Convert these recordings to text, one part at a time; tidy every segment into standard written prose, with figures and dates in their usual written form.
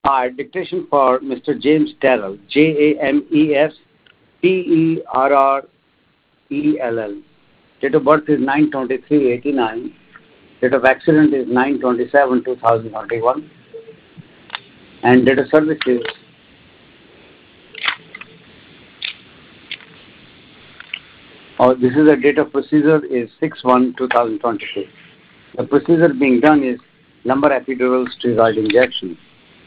Dictation for Mr. James Terrell, JAMESTERRELL. Date of birth is 9/23/89. Date of accident is 9/27/2021. And date of service is this is the date of procedure is 6/1/2022. The procedure being done is lumbar epidural steroid injection.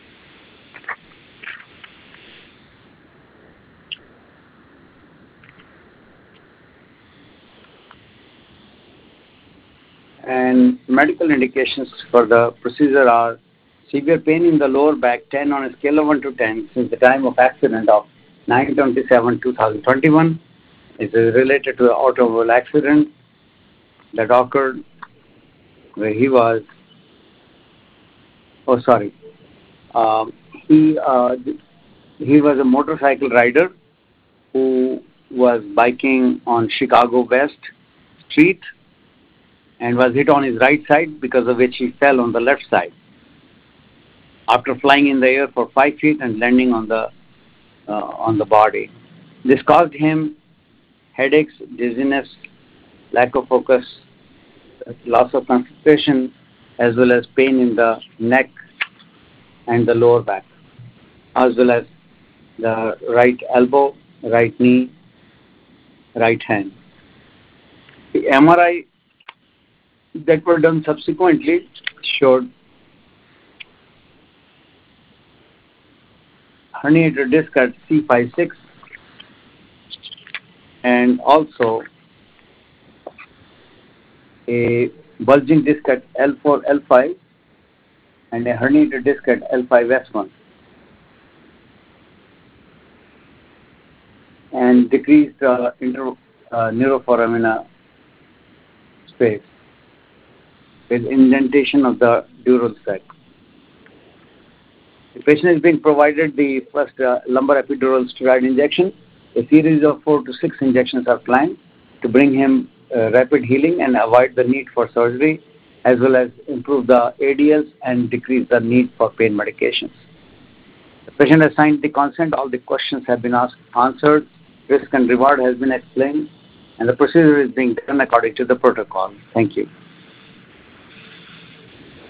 And medical indications for the procedure are severe pain in the lower back, 10 on a scale of 1 to 10, since the time of accident of 9/27/2021. It is related to the automobile accident that occurred where he was, he was a motorcycle rider who was biking on Chicago West Street and was hit on his right side, because of which he fell on the left side after flying in the air for 5 feet and landing on the body. This caused him headaches, dizziness, lack of focus, loss of concentration, as well as pain in the neck and the lower back, as well as the right elbow, right knee, right hand. The MRI that were done subsequently showed herniated disc at C5-6 and also a bulging disc at L4-L5 and a herniated disc at L5-S1, and decreased neuroforamina space with indentation of the dural sac. The patient is being provided the first lumbar epidural steroid injection. A series of 4 to 6 injections are planned to bring him rapid healing and avoid the need for surgery, as well as improve the ADLs and decrease the need for pain medications. The patient has signed the consent. All the questions have been answered. Risk and reward has been explained, and the procedure is being done according to the protocol. Thank you.